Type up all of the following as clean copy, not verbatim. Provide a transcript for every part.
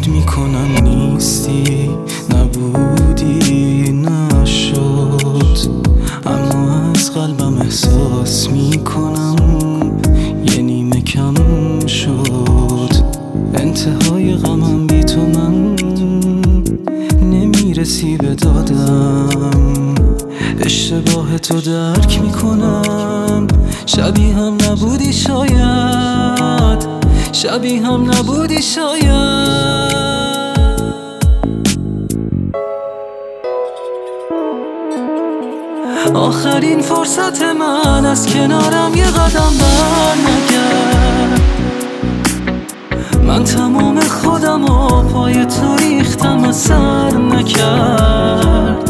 فکر میکنم نیستی، نبودی، نشد، اما از قلبم احساس میکنم یه نیمه کم شد. انتهای غمم بی تو من نمیرسی به دادم، اشتباه تو درک میکنم. شبیه هم نبودی شاید، شبیه هم نبودی شاید. آخرین فرصت من از کنارم یه قدم بر نگرد. من تمام خودم و پای تو ریختم و سر نکرد.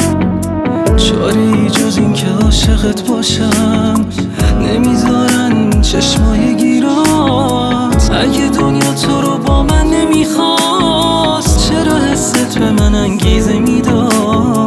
چاری جز این که عاشقت باشم نمیذارن چشمای گیرات. اگه دنیا تو رو با من نمیخواست چرا حست به من انگیزه میداد؟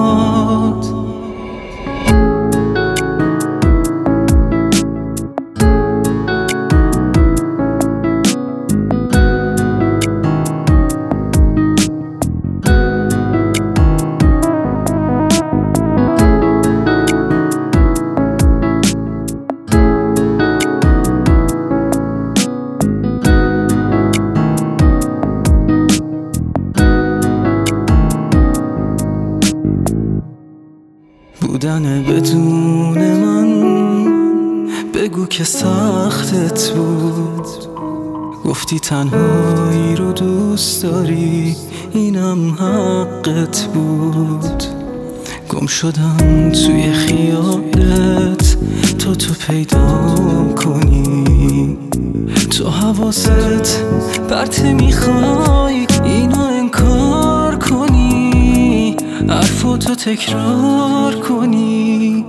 بودن بدون من بگو که سختت بود. گفتی تنهایی رو دوست داری، اینم حقت بود. گم شدم توی خیالت تا تو پیدا کنی. تو حواست پرت میخوای اینو انکار کنی، حرفاتو تکرار کنی.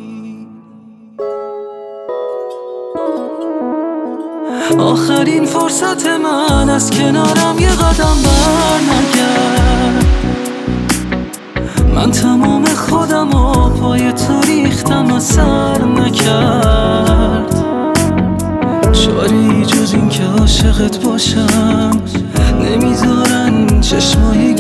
آخرین فرصت من از کنارم یه قدم بر نگرد. من تمام خودم و پای تو ریختم و سر نکرد. چاری جز این که عاشقت باشم نمیذارن چشمای